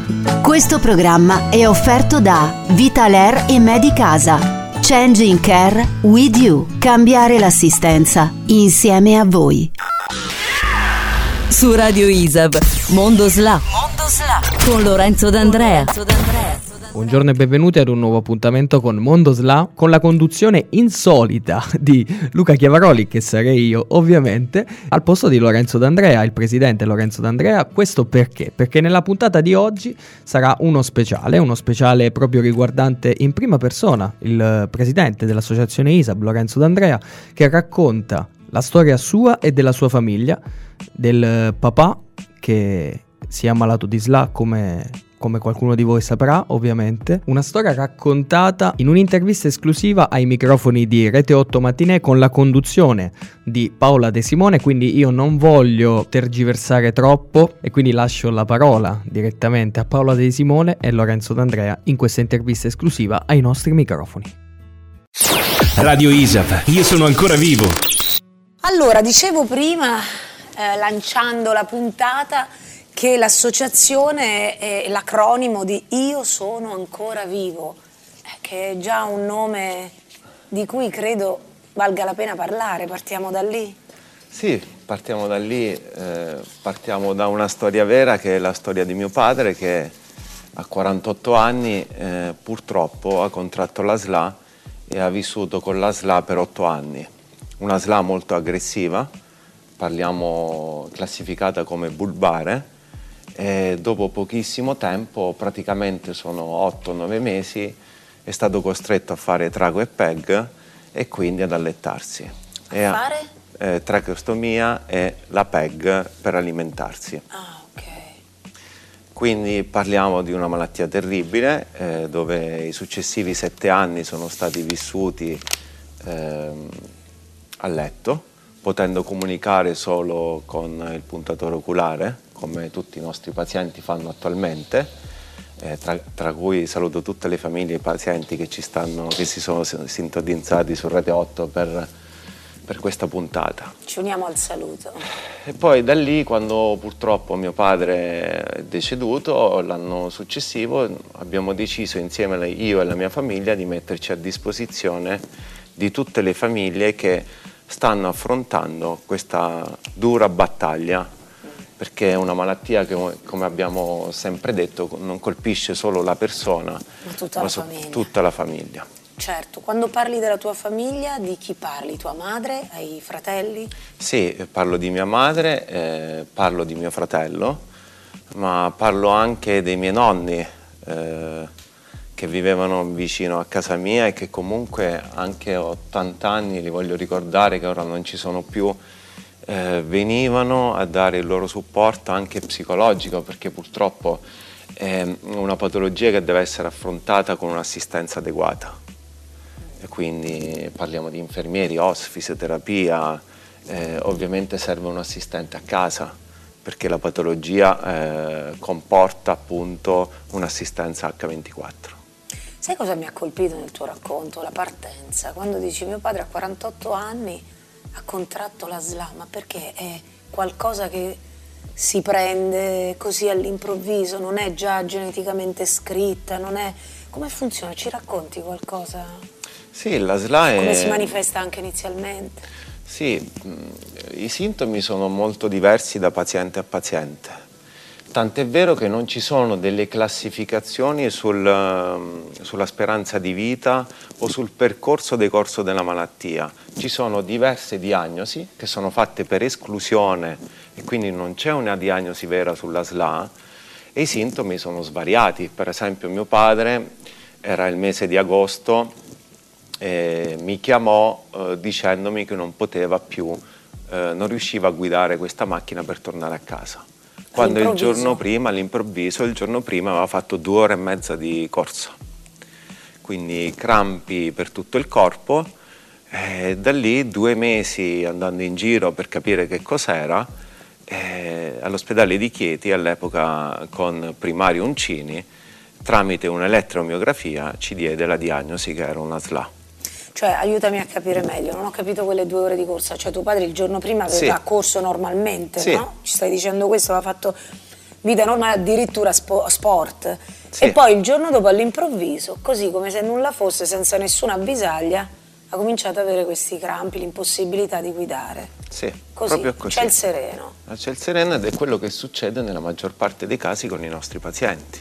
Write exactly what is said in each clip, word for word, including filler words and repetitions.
Questo programma è offerto da Vitaler e Medicasa. Changing Care with You. Cambiare l'assistenza insieme a voi. Su Radio Isab, Mondo S L A con Lorenzo D'Andrea. Buongiorno e benvenuti ad un nuovo appuntamento con Mondo S L A, con la conduzione insolita di Luca Chiavaroli, che sarei io ovviamente, al posto di Lorenzo D'Andrea, il presidente Lorenzo D'Andrea. Questo perché? Perché nella puntata di oggi sarà uno speciale, uno speciale proprio riguardante in prima persona il presidente dell'associazione Isab, Lorenzo D'Andrea, che racconta la storia sua e della sua famiglia, del papà che si è ammalato di S L A come... come qualcuno di voi saprà, ovviamente. Una storia raccontata in un'intervista esclusiva ai microfoni di Rete otto Matinee con la conduzione di Paola De Simone, quindi io non voglio tergiversare troppo e quindi lascio la parola direttamente a Paola De Simone e Lorenzo D'Andrea in questa intervista esclusiva ai nostri microfoni. Radio Isab, io sono ancora vivo. Allora, dicevo prima, eh, lanciando la puntata, che l'associazione è l'acronimo di Io sono ancora vivo, che è già un nome di cui credo valga la pena parlare. Partiamo da lì? Sì, partiamo da lì, eh, partiamo da una storia vera che è la storia di mio padre, che a quarantotto anni eh, purtroppo ha contratto la S L A e ha vissuto con la S L A per otto anni. Una S L A molto aggressiva, parliamo classificata come bulbare. E dopo pochissimo tempo, praticamente sono otto nove mesi, è stato costretto a fare trago e P E G e quindi ad allettarsi. A e fare? A, eh, tracheostomia e la P E G per alimentarsi. Ah, ok. Quindi parliamo di una malattia terribile, eh, dove i successivi sette anni sono stati vissuti eh, a letto, potendo comunicare solo con il puntatore oculare, come tutti i nostri pazienti fanno attualmente, eh, tra, tra cui saluto tutte le famiglie e i pazienti che ci stanno, che si sono sintonizzati su Rete otto per, per questa puntata. Ci uniamo al saluto. E poi da lì, quando purtroppo mio padre è deceduto, l'anno successivo abbiamo deciso insieme, io e la mia famiglia, di metterci a disposizione di tutte le famiglie che stanno affrontando questa dura battaglia, perché è una malattia che, come abbiamo sempre detto, non colpisce solo la persona, ma tutta, ma la, so, famiglia. tutta la famiglia. Certo, quando parli della tua famiglia, di chi parli? Tua madre? Hai fratelli? Sì, parlo di mia madre, eh, parlo di mio fratello, ma parlo anche dei miei nonni, eh, che vivevano vicino a casa mia e che comunque anche a ottanta anni, li voglio ricordare che ora non ci sono più, eh, venivano a dare il loro supporto anche psicologico, perché purtroppo è una patologia che deve essere affrontata con un'assistenza adeguata. E quindi parliamo di infermieri, O S, fisioterapia, eh, ovviamente serve un assistente a casa, perché la patologia eh, comporta appunto un'assistenza acca ventiquattro. Sai cosa mi ha colpito nel tuo racconto? La partenza, quando dici mio padre a quarantotto anni ha contratto la S L A, ma perché è qualcosa che si prende così all'improvviso, non è già geneticamente scritta, non è... Come funziona? Ci racconti qualcosa? Sì, la S L A è... Come si manifesta anche inizialmente? Sì, i sintomi sono molto diversi da paziente a paziente. Tant'è vero che non ci sono delle classificazioni sul, sulla speranza di vita o sul percorso decorso della malattia. Ci sono diverse diagnosi che sono fatte per esclusione e quindi non c'è una diagnosi vera sulla S L A e i sintomi sono svariati. Per esempio mio padre era il mese di agosto e mi chiamò eh, dicendomi che non poteva più, eh, non riusciva a guidare questa macchina per tornare a casa. Quando il giorno prima, all'improvviso, il giorno prima aveva fatto due ore e mezza di corsa. Quindi crampi per tutto il corpo e da lì due mesi andando in giro per capire che cos'era, eh, all'ospedale di Chieti all'epoca con primario Uncini, tramite un'elettromiografia ci diede la diagnosi che era una S L A. Cioè, aiutami a capire meglio, non ho capito quelle due ore di corsa. Cioè, tuo padre il giorno prima aveva sì. corso normalmente, sì. no? Ci stai dicendo questo, aveva fatto vita normale, addirittura spo- sport. Sì. E poi il giorno dopo all'improvviso, così come se nulla fosse, senza nessuna avvisaglia, ha cominciato ad avere questi crampi, l'impossibilità di guidare. Sì, Così, proprio così. c'è il sereno. C'è il sereno ed è quello che succede nella maggior parte dei casi con i nostri pazienti.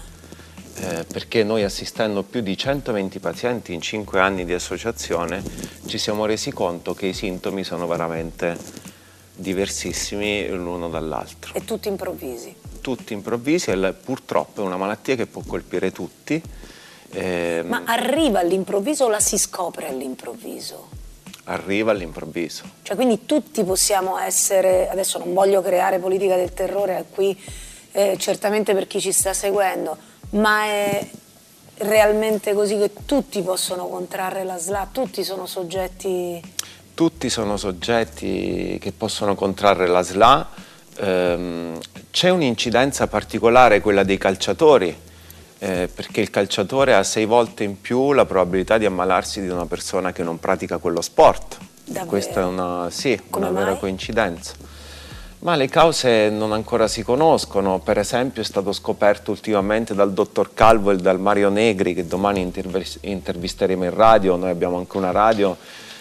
Ah. Eh, perché noi, assistendo più di centoventi pazienti in cinque anni di associazione, ci siamo resi conto che i sintomi sono veramente diversissimi l'uno dall'altro. E tutti improvvisi. Tutti improvvisi, e purtroppo è una malattia che può colpire tutti. Eh, Ma arriva all'improvviso o la si scopre all'improvviso? Arriva all'improvviso. Cioè, quindi tutti possiamo essere, adesso non voglio creare politica del terrore qui, eh, certamente per chi ci sta seguendo, ma è realmente così che tutti possono contrarre la S L A, tutti sono soggetti... Tutti sono soggetti che possono contrarre la S L A. Ehm, c'è un'incidenza particolare, quella dei calciatori, eh, perché il calciatore ha sei volte in più la probabilità di ammalarsi di una persona che non pratica quello sport. Davvero? Questa è una, sì, Come una vera mai? coincidenza. Ma le cause non ancora si conoscono. Per esempio è stato scoperto ultimamente dal dottor Calvo e dal Mario Negri, che domani intervis- intervisteremo in radio. Noi abbiamo anche una radio,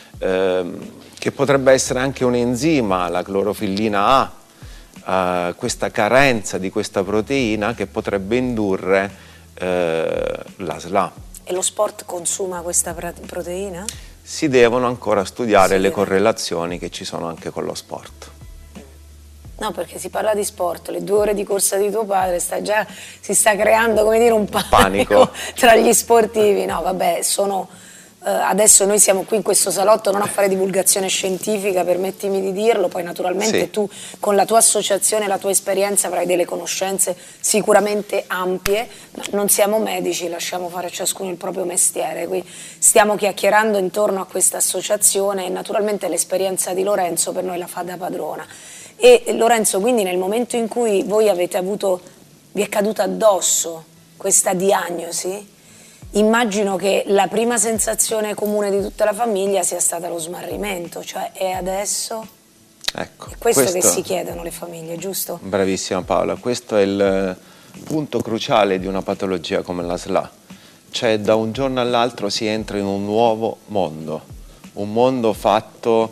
ehm, che potrebbe essere anche un enzima, la clorofillina A, eh, questa carenza di questa proteina che potrebbe indurre eh, la S L A. E lo sport consuma questa pra- proteina? Si devono ancora studiare Sì, le eh. correlazioni che ci sono anche con lo sport. No, perché si parla di sport, le due ore di corsa di tuo padre, sta già, si sta creando, come dire, un panico, Panico. tra gli sportivi. No, vabbè, sono... eh, adesso noi siamo qui in questo salotto non a fare divulgazione scientifica, permettimi di dirlo, poi naturalmente Sì. tu con la tua associazione, la tua esperienza avrai delle conoscenze sicuramente ampie, ma non siamo medici, lasciamo fare a ciascuno il proprio mestiere, qui stiamo chiacchierando intorno a questa associazione e naturalmente l'esperienza di Lorenzo per noi la fa da padrona. E Lorenzo, quindi nel momento in cui voi avete avuto, vi è caduta addosso questa diagnosi, immagino che la prima sensazione comune di tutta la famiglia sia stata lo smarrimento, cioè e adesso? Ecco, È questo, questo che si chiedono le famiglie, giusto? Bravissima Paola, questo è il punto cruciale di una patologia come la S L A. Cioè da un giorno all'altro si entra in un nuovo mondo, un mondo fatto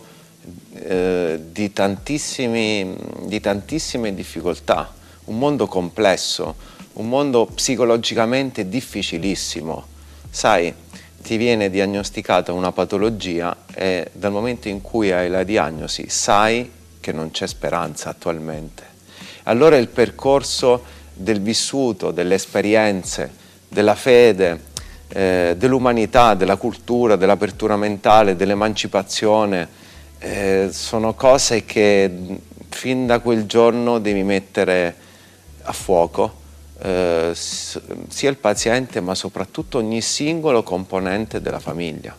eh, di, tantissimi, di tantissime difficoltà, un mondo complesso, un mondo psicologicamente difficilissimo. Sai, ti viene diagnosticata una patologia e dal momento in cui hai la diagnosi sai che non c'è speranza attualmente. Allora il percorso del vissuto, delle esperienze, della fede, eh, dell'umanità, della cultura, dell'apertura mentale, dell'emancipazione, eh, sono cose che fin da quel giorno devi mettere a fuoco. Eh, sia il paziente ma soprattutto ogni singolo componente della famiglia.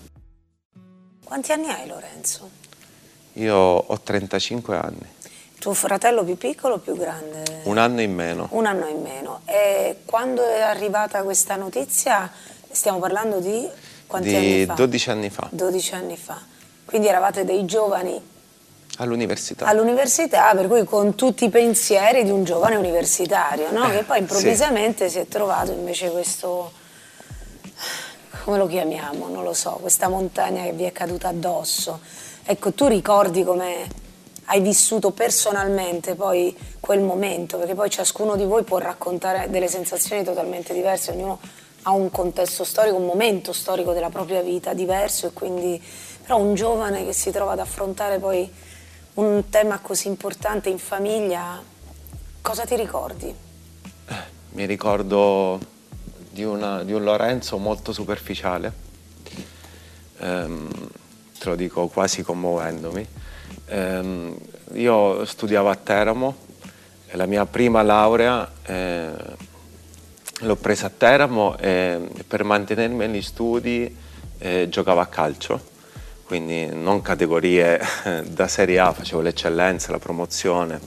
Quanti anni hai, Lorenzo? Io ho trentacinque anni. Tuo fratello più piccolo o più grande? Un anno in meno. Un anno in meno. E quando è arrivata questa notizia, stiamo parlando di quanti di anni fa? dodici anni fa. dodici anni fa. Quindi eravate dei giovani All'università. all'università, per cui con tutti i pensieri di un giovane universitario, no? Eh, Che poi improvvisamente si è trovato invece questo, come lo chiamiamo, non lo so, questa montagna che vi è caduta addosso. Ecco, tu ricordi come hai vissuto personalmente poi quel momento, perché poi ciascuno di voi può raccontare delle sensazioni totalmente diverse, ognuno ha un contesto storico, un momento storico della propria vita diverso, e quindi però un giovane che si trova ad affrontare poi un tema così importante in famiglia, cosa ti ricordi? Mi ricordo di, una, di un Lorenzo molto superficiale, ehm, te lo dico quasi commuovendomi. Ehm, io studiavo a Teramo e la mia prima laurea eh, l'ho presa a Teramo e per mantenermi agli studi eh, giocavo a calcio. Quindi non categorie da Serie A, facevo l'eccellenza, la promozione.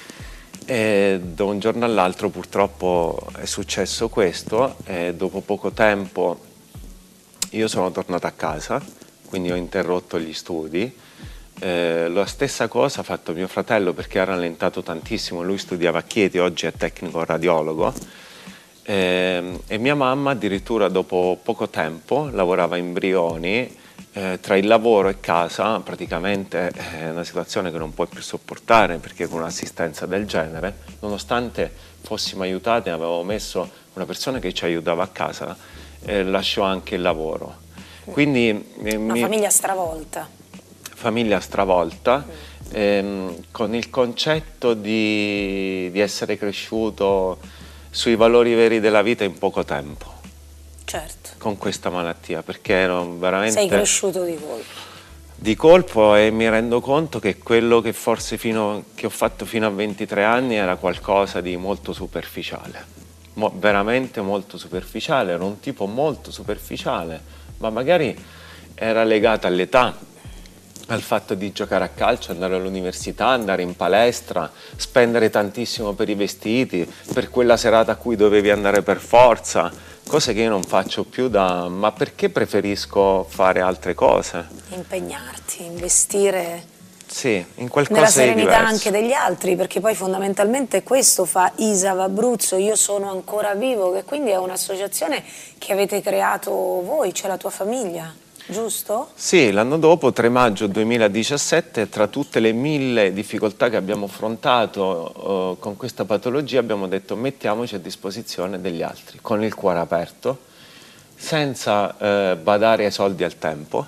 E da un giorno all'altro purtroppo è successo questo e dopo poco tempo io sono tornato a casa, quindi ho interrotto gli studi Eh, la stessa cosa ha fatto mio fratello, perché ha rallentato tantissimo, lui studiava a Chieti, oggi è tecnico radiologo, eh, e mia mamma addirittura dopo poco tempo lavorava in Brioni, eh, tra il lavoro e casa praticamente è una situazione che non puoi più sopportare, perché con un'assistenza del genere, nonostante fossimo aiutati, avevo messo una persona che ci aiutava a casa, eh, lasciò anche il lavoro. Quindi, eh, una mi... famiglia stravolta. famiglia stravolta, ehm, con il concetto di, di essere cresciuto sui valori veri della vita in poco tempo. Certo. Con questa malattia, perché ero veramente... Sei cresciuto di colpo. Di colpo, e mi rendo conto che quello che forse fino, che ho fatto fino a ventitré anni era qualcosa di molto superficiale, Mo, veramente molto superficiale, era un tipo molto superficiale, ma magari era legato all'età, al fatto di giocare a calcio, andare all'università, andare in palestra, spendere tantissimo per i vestiti, per quella serata a cui dovevi andare per forza, cose che io non faccio più da... ma perché preferisco fare altre cose? Impegnarti, investire sì, in qualcosa nella serenità di diverso. Anche degli altri, perché poi fondamentalmente questo fa I S A V Abruzzo, Io sono ancora vivo, che quindi è un'associazione che avete creato voi, cioè la tua famiglia. Giusto? Sì, l'anno dopo, tre maggio duemiladiciassette, tra tutte le mille difficoltà che abbiamo affrontato uh, con questa patologia, abbiamo detto mettiamoci a disposizione degli altri, con il cuore aperto, senza uh, badare ai soldi al tempo.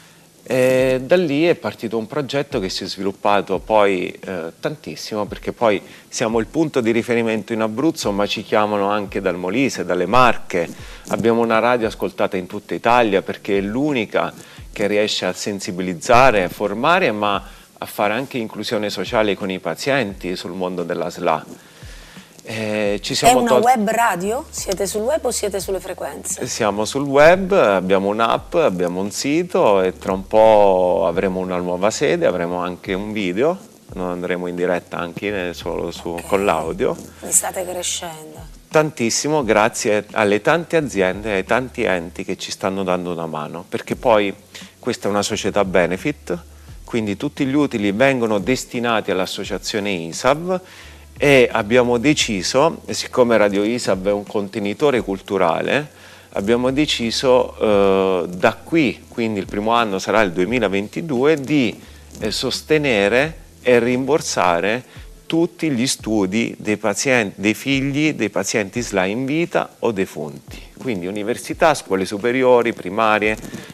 E da lì è partito un progetto che si è sviluppato poi eh, tantissimo, perché poi siamo il punto di riferimento in Abruzzo, ma ci chiamano anche dal Molise, dalle Marche. Abbiamo una radio ascoltata in tutta Italia, perché è l'unica che riesce a sensibilizzare, a formare, ma a fare anche inclusione sociale con i pazienti sul mondo della S L A. Eh, ci siamo è una tol- web radio? Siete sul web o siete sulle frequenze? Siamo sul web, abbiamo un'app, abbiamo un sito, e tra un po' avremo una nuova sede, avremo anche un video, non andremo in diretta anche solo su, okay. con l'audio. Mi state crescendo. Tantissimo, grazie alle tante aziende e ai tanti enti che ci stanno dando una mano, perché poi questa è una società benefit, quindi tutti gli utili vengono destinati all'associazione I S A V. E abbiamo deciso, siccome Radio I S A V è un contenitore culturale, abbiamo deciso eh, da qui, quindi il primo anno sarà il duemilaventidue, di eh, sostenere e rimborsare tutti gli studi dei pazienti, dei figli dei pazienti S L A in vita o defunti. Quindi università, scuole superiori, primarie,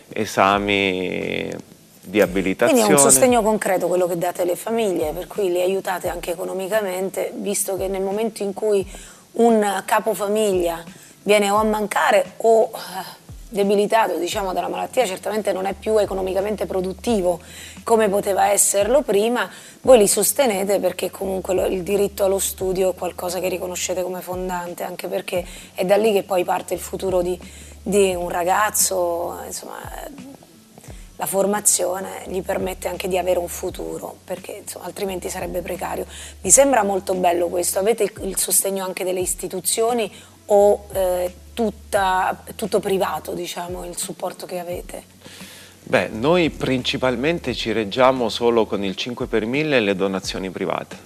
esami di abilitazione. Quindi è un sostegno concreto quello che date alle famiglie, per cui le aiutate anche economicamente, visto che nel momento in cui un capofamiglia viene o a mancare o debilitato, diciamo, dalla malattia, certamente non è più economicamente produttivo come poteva esserlo prima, voi li sostenete perché comunque il diritto allo studio è qualcosa che riconoscete come fondante, anche perché è da lì che poi parte il futuro di, di un ragazzo, insomma. La formazione gli permette anche di avere un futuro, perché insomma, altrimenti sarebbe precario. Mi sembra molto bello questo. Avete il, il sostegno anche delle istituzioni o eh, tutta, tutto privato, diciamo, il supporto che avete? Beh, noi principalmente ci reggiamo solo con il cinque per mille e le donazioni private.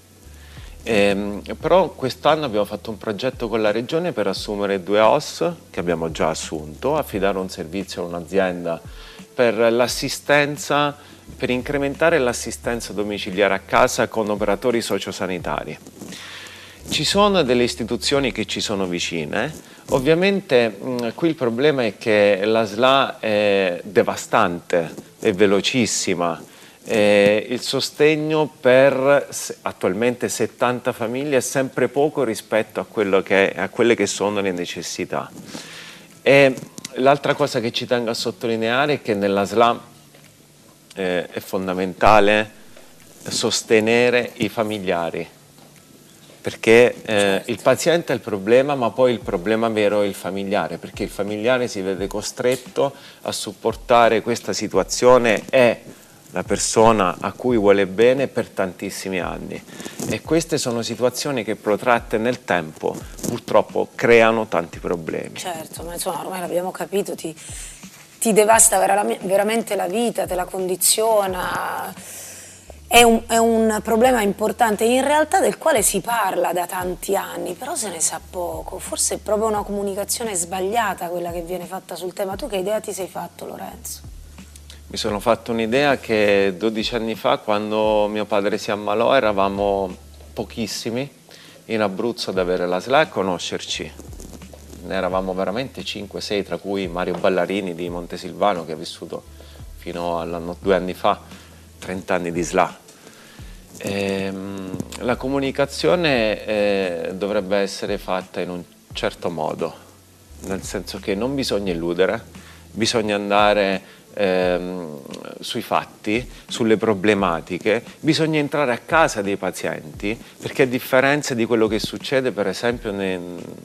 Ehm, però quest'anno abbiamo fatto un progetto con la Regione per assumere due O S, che abbiamo già assunto, affidare un servizio a un'azienda per l'assistenza, per incrementare l'assistenza domiciliare a casa con operatori sociosanitari. Ci sono delle istituzioni che ci sono vicine, ovviamente mh, qui il problema è che la S L A è devastante, è velocissima, e il sostegno per attualmente settanta famiglie è sempre poco rispetto a, quello che, a quelle che sono le necessità. E l'altra cosa che ci tengo a sottolineare è che nella S L A eh, è fondamentale sostenere i familiari, perché eh, il paziente è il problema, ma poi il problema vero è il familiare, perché il familiare si vede costretto a supportare questa situazione e la persona a cui vuole bene per tantissimi anni, e queste sono situazioni che protratte nel tempo purtroppo creano tanti problemi. Certo, ma insomma ormai l'abbiamo capito, ti, ti ti devasta vera- veramente la vita, te la condiziona, è un, è un problema importante in realtà del quale si parla da tanti anni, però se ne sa poco, forse è proprio una comunicazione sbagliata quella che viene fatta sul tema. Tu che idea ti sei fatto, Lorenzo? Mi sono fatto un'idea che dodici anni fa, quando mio padre si ammalò, eravamo pochissimi in Abruzzo ad avere la S L A e conoscerci. Ne eravamo veramente cinque sei, tra cui Mario Ballarini di Montesilvano, che ha vissuto fino all'anno due anni fa trenta anni di S L A. Ehm, la comunicazione eh, dovrebbe essere fatta in un certo modo, nel senso che non bisogna illudere, bisogna andare ehm, sui fatti, sulle problematiche, bisogna entrare a casa dei pazienti, perché a differenza di quello che succede per esempio nel,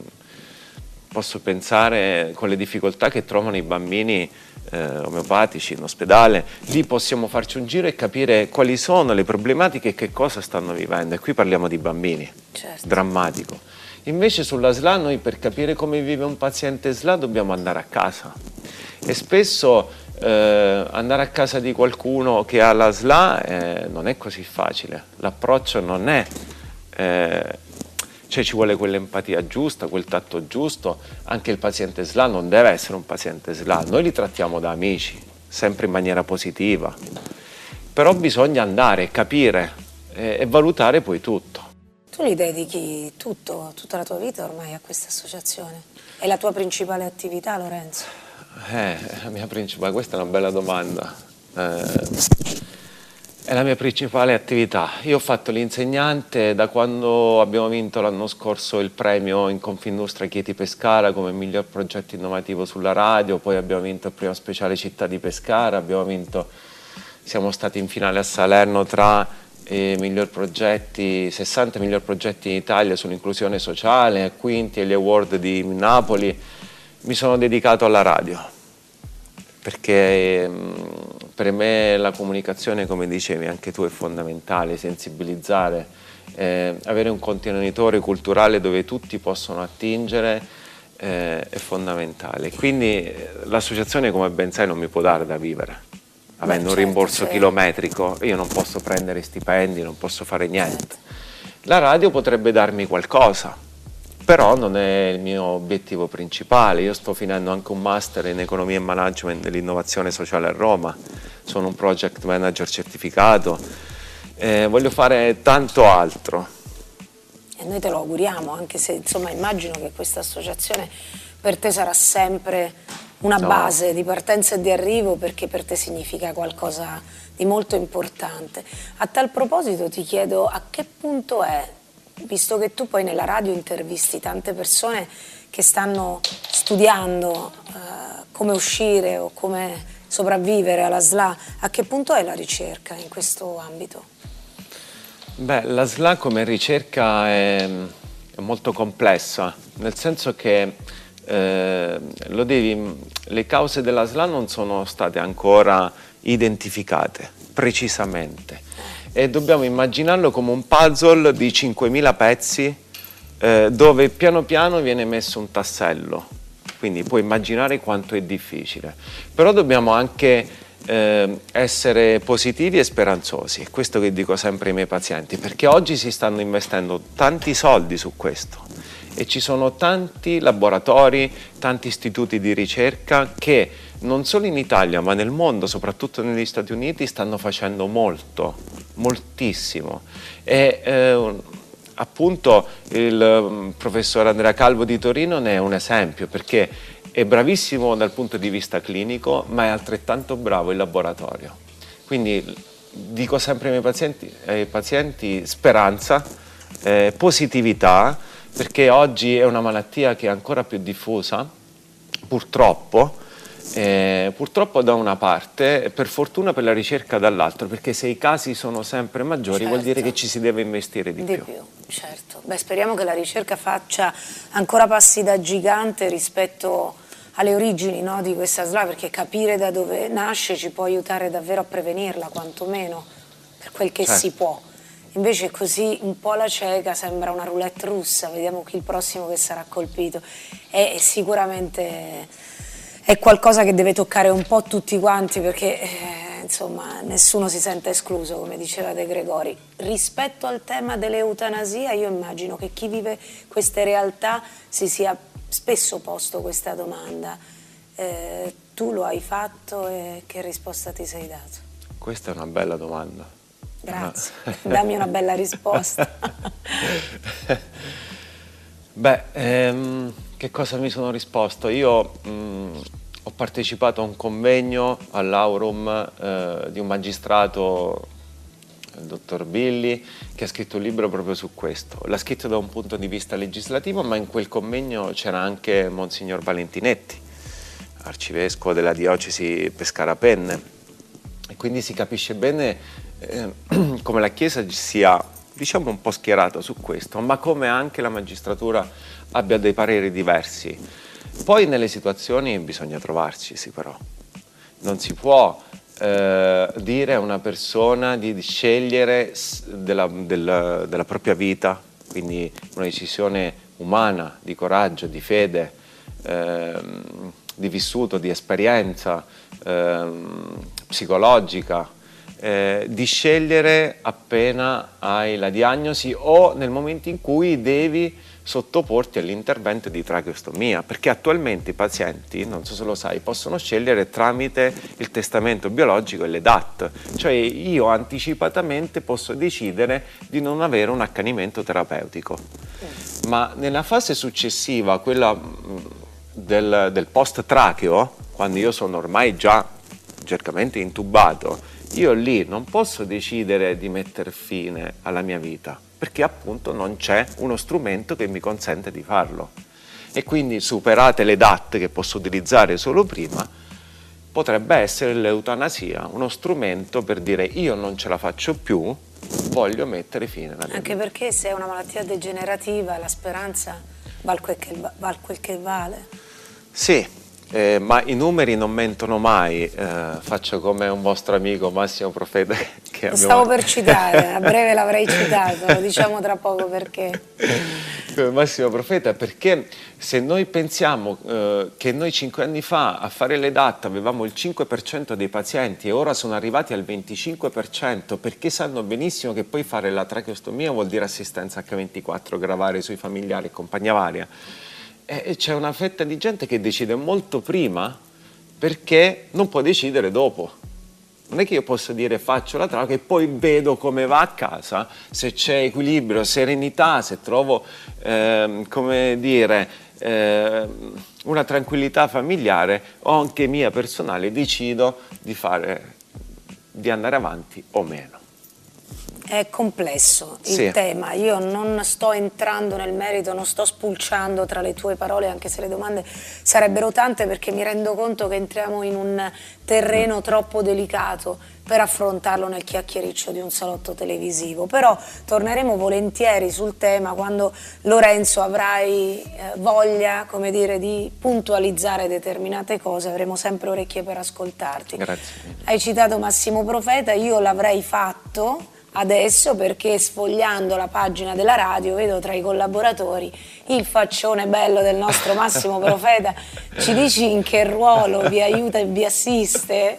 posso pensare con le difficoltà che trovano i bambini eh, omeopatici in ospedale, lì possiamo farci un giro e capire quali sono le problematiche e che cosa stanno vivendo, e qui parliamo di bambini, certo. Drammatico. Invece sulla S L A noi per capire come vive un paziente S L A dobbiamo andare a casa, e spesso eh, andare a casa di qualcuno che ha la S L A eh, non è così facile, l'approccio non è, eh, cioè ci vuole quell'empatia giusta, quel tatto giusto. Anche il paziente S L A non deve essere un paziente S L A, noi li trattiamo da amici, sempre in maniera positiva, però bisogna andare, capire eh, e valutare poi tutto. Tu gli dedichi tutto, tutta la tua vita ormai a questa associazione? È la tua principale attività, Lorenzo? Eh, la mia principale, questa è una bella domanda. Eh, è la mia principale attività. Io ho fatto l'insegnante da quando abbiamo vinto l'anno scorso il premio in Confindustria Chieti Pescara come miglior progetto innovativo sulla radio, poi abbiamo vinto il premio speciale Città di Pescara, abbiamo vinto, siamo stati in finale a Salerno tra i miglior progetti, sessanta miglior progetti in Italia sull'inclusione sociale, quinti agli award di Napoli. Mi sono dedicato alla radio, perché per me la comunicazione, come dicevi anche tu, è fondamentale, sensibilizzare, eh, avere un contenitore culturale dove tutti possono attingere eh, è fondamentale. Quindi l'associazione, come ben sai, non mi può dare da vivere. Avendo Beh, certo, un rimborso certo. chilometrico, io non posso prendere stipendi, non posso fare niente. La radio potrebbe darmi qualcosa, però non è il mio obiettivo principale. Io sto finendo anche un master in economia e management dell'innovazione sociale a Roma, sono un project manager certificato, eh, voglio fare tanto altro. E noi te lo auguriamo, anche se insomma immagino che questa associazione per te sarà sempre una no. base di partenza e di arrivo, perché per te significa qualcosa di molto importante. A tal proposito ti chiedo a che punto è, visto che tu poi nella radio intervisti tante persone che stanno studiando eh, come uscire o come sopravvivere alla S L A, a che punto è la ricerca in questo ambito? Beh, la S L A come ricerca è, è molto complessa, nel senso che eh, lo devi, le cause della S L A non sono state ancora identificate precisamente e dobbiamo immaginarlo come un puzzle di cinquemila pezzi eh, dove piano piano viene messo un tassello, quindi puoi immaginare quanto è difficile, però dobbiamo anche eh, essere positivi e speranzosi, è questo che dico sempre ai miei pazienti, perché oggi si stanno investendo tanti soldi su questo e ci sono tanti laboratori, tanti istituti di ricerca che non solo in Italia ma nel mondo, soprattutto negli Stati Uniti, stanno facendo molto, moltissimo. E eh, appunto il um, professor Andrea Calvo di Torino ne è un esempio, perché è bravissimo dal punto di vista clinico ma è altrettanto bravo in laboratorio. Quindi dico sempre ai miei pazienti, ai pazienti speranza, eh, positività, perché oggi è una malattia che è ancora più diffusa, purtroppo, eh, purtroppo da una parte, per fortuna per la ricerca dall'altro, perché se i casi sono sempre maggiori certo. vuol dire che ci si deve investire di, di più. più. Certo, beh, speriamo che la ricerca faccia ancora passi da gigante rispetto alle origini, no, di questa S L A, perché capire da dove nasce ci può aiutare davvero a prevenirla, quantomeno per quel che certo. si può. Invece così un po' alla cieca sembra una roulette russa, vediamo chi il prossimo che sarà colpito. È, è sicuramente è è qualcosa che deve toccare un po' tutti quanti, perché eh, insomma nessuno si sente escluso, come diceva De Gregori. Rispetto al tema dell'eutanasia, io immagino che chi vive queste realtà si sia spesso posto questa domanda. Eh, tu lo hai fatto e che risposta ti sei dato? Questa è una bella domanda. Grazie, una... dammi una bella risposta. Beh, ehm, che cosa mi sono risposto? Io mh, ho partecipato a un convegno all'Aurum eh, di un magistrato, il dottor Billi, che ha scritto un libro proprio su questo. L'ha scritto da un punto di vista legislativo, ma in quel convegno c'era anche Monsignor Valentinetti, arcivescovo della diocesi Pescara-Penne, e quindi si capisce bene eh, come la Chiesa sia, diciamo, un po' schierata su questo, ma come anche la magistratura abbia dei pareri diversi. Poi nelle situazioni bisogna trovarci, sì, però non si può eh, dire a una persona di scegliere della, del, della propria vita, quindi una decisione umana, di coraggio, di fede, eh, di vissuto, di esperienza eh, psicologica, Eh, di scegliere appena hai la diagnosi o nel momento in cui devi sottoporti all'intervento di tracheostomia, perché attualmente i pazienti, non so se lo sai, possono scegliere tramite il testamento biologico e le D A T, cioè io anticipatamente posso decidere di non avere un accanimento terapeutico, ma nella fase successiva, quella del, del post-tracheo, quando io sono ormai già certamente intubato, io lì non posso decidere di mettere fine alla mia vita, perché appunto non c'è uno strumento che mi consente di farlo. E quindi, superate le D A T che posso utilizzare solo prima, potrebbe essere l'eutanasia uno strumento per dire io non ce la faccio più, voglio mettere fine alla mia Anche vita. Perché se è una malattia degenerativa la speranza val quel che, val quel che vale. Sì. Eh, ma i numeri non mentono mai, eh, faccio come un vostro amico Massimo Profeta che Lo abbiamo... stavo per citare, a breve l'avrei citato, lo diciamo tra poco perché. Massimo Profeta, perché se noi pensiamo eh, che noi cinque anni fa a fare le D A T avevamo il cinque per cento dei pazienti e ora sono arrivati al venticinque per cento, perché sanno benissimo che poi fare la tracheostomia vuol dire assistenza acca ventiquattro, gravare sui familiari e compagnia varia. E c'è una fetta di gente che decide molto prima perché non può decidere dopo. Non è che io posso dire faccio la trachea e poi vedo come va a casa, se c'è equilibrio, serenità, se trovo, eh, come dire, eh, una tranquillità familiare o anche mia personale, decido di fare, di andare avanti o meno. È complesso il Sì. tema, io non sto entrando nel merito, non sto spulciando tra le tue parole, anche se le domande sarebbero tante, perché mi rendo conto che entriamo in un terreno troppo delicato per affrontarlo nel chiacchiericcio di un salotto televisivo. Però torneremo volentieri sul tema quando, Lorenzo, avrai eh, voglia, come dire, di puntualizzare determinate cose, avremo sempre orecchie per ascoltarti. Grazie. Hai citato Massimo Profeta, io l'avrei fatto adesso perché sfogliando la pagina della radio vedo tra i collaboratori il faccione bello del nostro Massimo Profeta. Ci dici in che ruolo vi aiuta e vi assiste?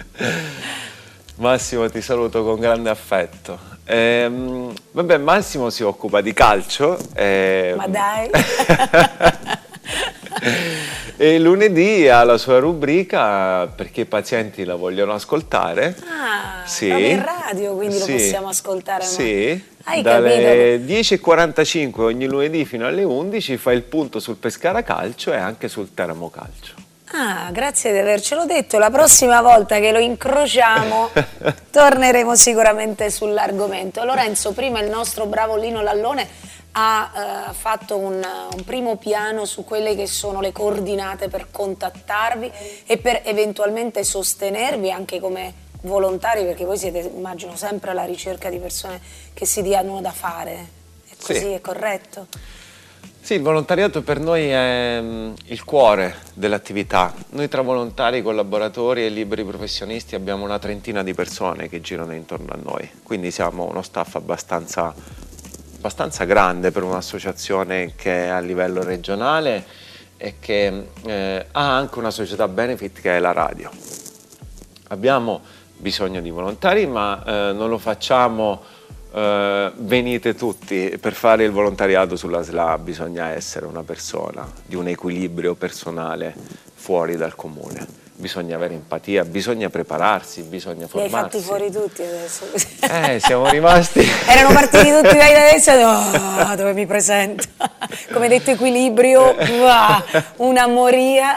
Massimo, ti saluto con grande affetto. Ehm, vabbè, Massimo si occupa di calcio. ehm, Ma dai! E lunedì ha la sua rubrica perché i pazienti la vogliono ascoltare. Ah, sì. proprio in radio, quindi Sì. lo possiamo ascoltare. Sì, Ma... Hai dalle capito? dieci e quarantacinque ogni lunedì fino alle undici fa il punto sul Pescara Calcio e anche sul Teramo Calcio. Ah, grazie di avercelo detto. La prossima volta che lo incrociamo torneremo sicuramente sull'argomento. Lorenzo, prima il nostro bravo Lino Lallone ha eh, fatto un, un primo piano su quelle che sono le coordinate per contattarvi e per eventualmente sostenervi anche come volontari, perché voi siete, immagino, sempre alla ricerca di persone che si diano da fare. È così, Sì. È corretto? Sì, il volontariato per noi è mm, il cuore dell'attività. Noi tra volontari, collaboratori e liberi professionisti abbiamo una trentina di persone che girano intorno a noi, quindi siamo uno staff abbastanza abbastanza grande per un'associazione che è a livello regionale e che eh, ha anche una società benefit che è la radio. Abbiamo bisogno di volontari, ma eh, non lo facciamo eh, venite tutti. Per fare il volontariato sulla S L A bisogna essere una persona di un equilibrio personale fuori dal comune. Bisogna avere empatia, bisogna prepararsi, bisogna formarsi. Li hai fatti fuori tutti adesso. Eh, siamo rimasti. Erano partiti tutti dai adesso, oh, dove mi presento? Come detto equilibrio, wow, una moria.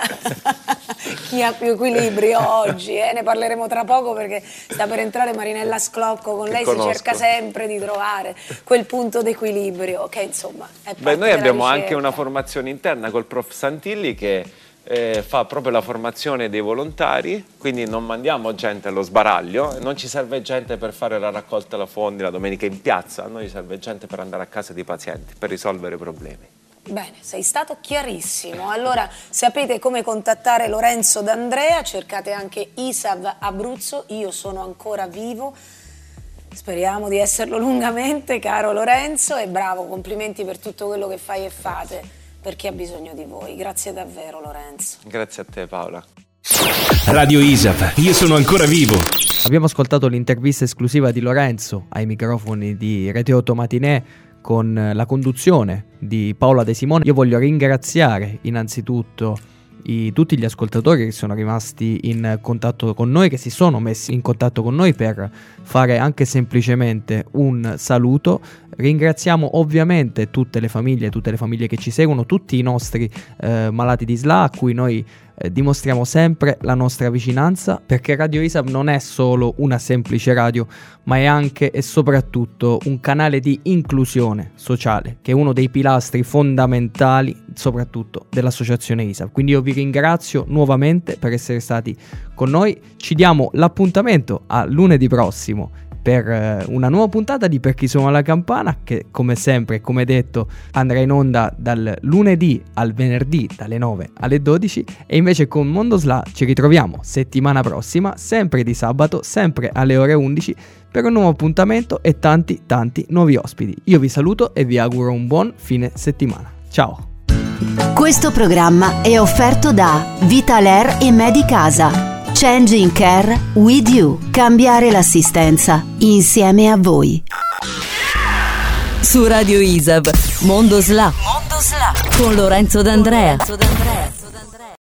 Chi ha più equilibrio oggi? Eh? Ne parleremo tra poco perché sta per entrare Marinella Sclocco, con lei conosco. Si cerca sempre di trovare quel punto d'equilibrio che insomma è parte Beh, noi abbiamo ricerca. anche una formazione interna col prof Santilli che Eh, fa proprio la formazione dei volontari, quindi non mandiamo gente allo sbaraglio, non ci serve gente per fare la raccolta la fondi la domenica in piazza, a noi serve gente per andare a casa dei pazienti, per risolvere problemi. Bene, sei stato chiarissimo. Allora sapete come contattare Lorenzo D'Andrea, cercate anche I S A V Abruzzo, io sono ancora vivo. Speriamo di esserlo lungamente, caro Lorenzo, e bravo, complimenti per tutto quello che fai e fate. Perché ha bisogno di voi. Grazie davvero, Lorenzo. Grazie a te, Paola. Radio I S A V, io sono ancora vivo. Abbiamo ascoltato l'intervista esclusiva di Lorenzo ai microfoni di Rete otto Matinè con la conduzione di Paola De Simone. Io voglio ringraziare innanzitutto i, tutti gli ascoltatori che sono rimasti in contatto con noi, che si sono messi in contatto con noi per fare anche semplicemente un saluto. Ringraziamo ovviamente tutte le famiglie, tutte le famiglie che ci seguono, tutti i nostri eh, malati di S L A a cui noi eh, dimostriamo sempre la nostra vicinanza, perché Radio I S A V non è solo una semplice radio, ma è anche e soprattutto un canale di inclusione sociale, che è uno dei pilastri fondamentali soprattutto dell'associazione I S A V. Quindi io vi ringrazio nuovamente per essere stati con noi, ci diamo l'appuntamento a lunedì prossimo per una nuova puntata di Per chi suona la campana, che come sempre, come detto, andrà in onda dal lunedì al venerdì dalle nove alle dodici, e invece con Mondo S L A ci ritroviamo settimana prossima, sempre di sabato, sempre alle ore undici, per un nuovo appuntamento e tanti tanti nuovi ospiti. Io vi saluto e vi auguro un buon fine settimana. Ciao! Questo programma è offerto da Vitaler e Medicasa. Changing Care with You. Cambiare l'assistenza insieme a voi. Su Radio I S A V, Mondo S L A. Mondo S L A con Lorenzo D'Andrea.